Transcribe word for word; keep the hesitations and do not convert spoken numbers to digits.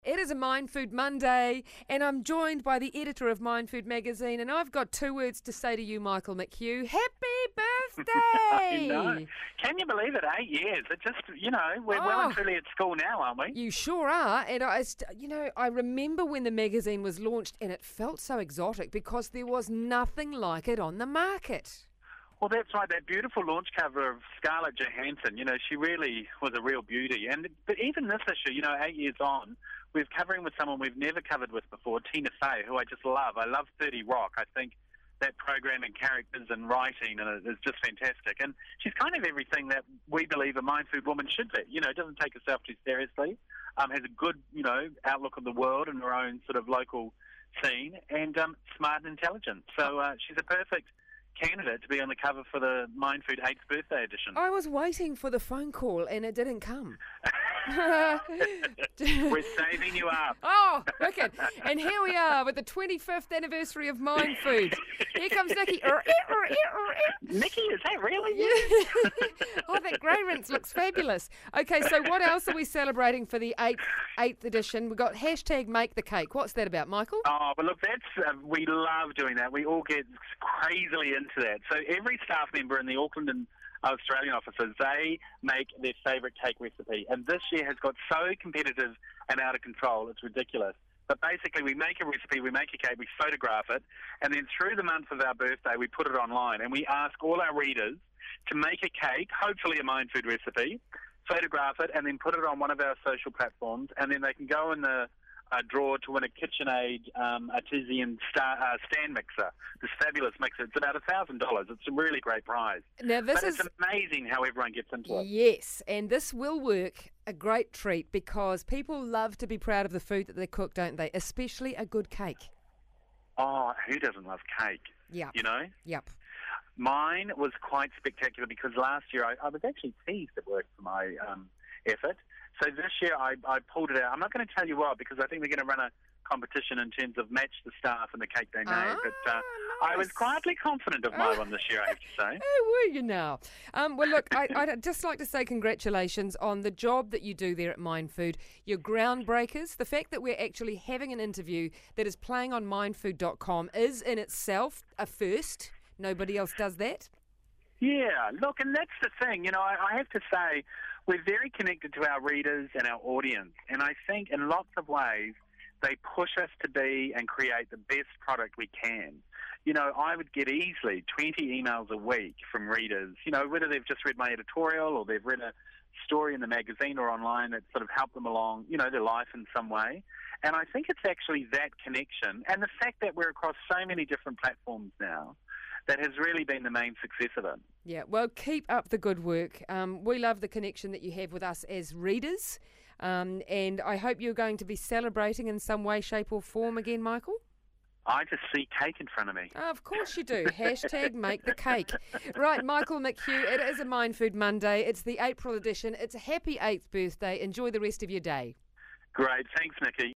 It is a Mind Food Monday, and I'm joined by the editor of Mind Food magazine, and I've got two words to say to you, Michael McHugh. Happy birthday! I know. Can you believe it? Eight years. It just, you know, we're Oh. well and truly at school now, aren't we? You sure are, and I, st- you know, I remember when the magazine was launched, and it felt so exotic because there was nothing like it on the market. Well, that's right. That beautiful launch cover of Scarlett Johansson, you know, she really was a real beauty. And But even this issue, you know, eight years on, we're covering with someone we've never covered with before, Tina Fey, who I just love. I love thirty Rock. I think that program and characters and writing and it is just fantastic. And she's kind of everything that we believe a mind food woman should be. You know, doesn't take herself too seriously, um, has a good, you know, outlook of the world and her own sort of local scene, and um, smart and intelligent. So uh, she's a perfect candidate to be on the cover for the Mind Food eighth birthday edition. I was waiting for the phone call, and it didn't come. We're saving you up. Oh, wicked. And here we are with the twenty-fifth anniversary of Mind Food. Here comes Nikki. Nikki, is that really you? Yeah. Oh, that grey rinse looks fabulous. Okay, so what else are we celebrating for the eighth, eighth edition? We've got hashtag Make the Cake. What's that about, Michael? Oh, but look, that's uh, we love doing that. We all get crazily into that. So every staff member in the Auckland and Australian offices, they make their favourite cake recipe. And this year has got so competitive and out of control, it's ridiculous. But basically, we make a recipe, we make a cake, we photograph it, and then through the month of our birthday, we put it online. And we ask all our readers to make a cake, hopefully a Mind Food recipe, photograph it, and then put it on one of our social platforms. And then they can go in the uh, draw to win a KitchenAid um, Artisan star, uh, stand mixer, this fabulous mixer. It's about one thousand dollars. It's a really great prize. Now, this but is it's amazing how everyone gets into it. Yes, and this will work a great treat because people love to be proud of the food that they cook, don't they? Especially a good cake. Oh, who doesn't love cake? Yeah. You know? Yep. Mine was quite spectacular because last year I, I was actually teased at work for my um, effort. So this year I, I pulled it out. I'm not going to tell you what because I think we're going to run a competition in terms of match the staff and the cake they made. Ah, but uh, nice. I was quietly confident of my Ah. one this year, I have to say. Oh, were you now? Um, well, look, I, I'd just like to say congratulations on the job that you do there at Mind Food. You're groundbreakers. The fact that we're actually having an interview that is playing on mind food dot com is in itself a first. Nobody else does that. Yeah, look, and that's the thing. You know, I, I have to say we're very connected to our readers and our audience. And I think in lots of ways they push us to be and create the best product we can. You know, I would get easily twenty emails a week from readers, you know, whether they've just read my editorial or they've read a story in the magazine or online that sort of helped them along, you know, their life in some way. And I think it's actually that connection and the fact that we're across so many different platforms now that has really been the main success of it. Yeah, well, keep up the good work. Um, we love the connection that you have with us as readers. Um, and I hope you're going to be celebrating in some way, shape or form again, Michael. I just see cake in front of me. Oh, of course you do. Hashtag make the cake. Right, Michael McHugh, it is a Mind Food Monday. It's the April edition. It's a happy eighth birthday. Enjoy the rest of your day. Great. Thanks, Nikki.